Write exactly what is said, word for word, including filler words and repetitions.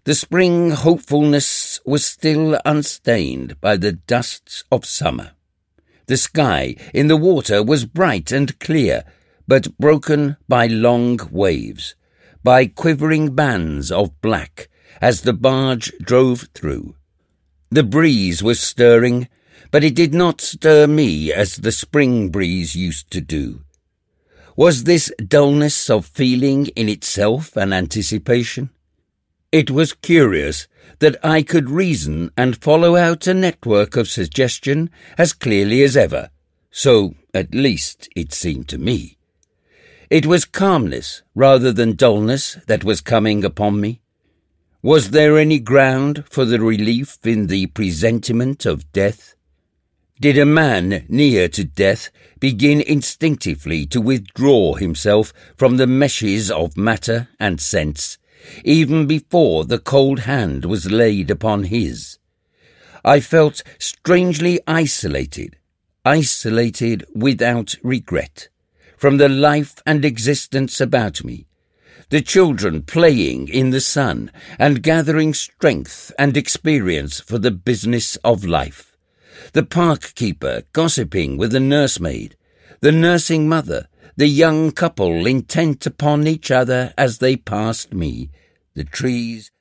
The spring hopefulness was still unstained by the dusts of summer. The sky in the water was bright and clear, but broken by long waves, by quivering bands of black as the barge drove through. The breeze was stirring, but it did not stir me as the spring breeze used to do. Was this dullness of feeling in itself an anticipation? It was curious that I could reason and follow out a network of suggestion as clearly as ever, so at least it seemed to me. It was calmness rather than dullness that was coming upon me. Was there any ground for the relief in the presentiment of death? Did a man near to death begin instinctively to withdraw himself from the meshes of matter and sense, even before the cold hand was laid upon his? I felt strangely isolated, isolated without regret, from the life and existence about me, the children playing in the sun and gathering strength and experience for the business of life, the park keeper gossiping with the nursemaid, the nursing mother, the young couple intent upon each other as they passed me, the trees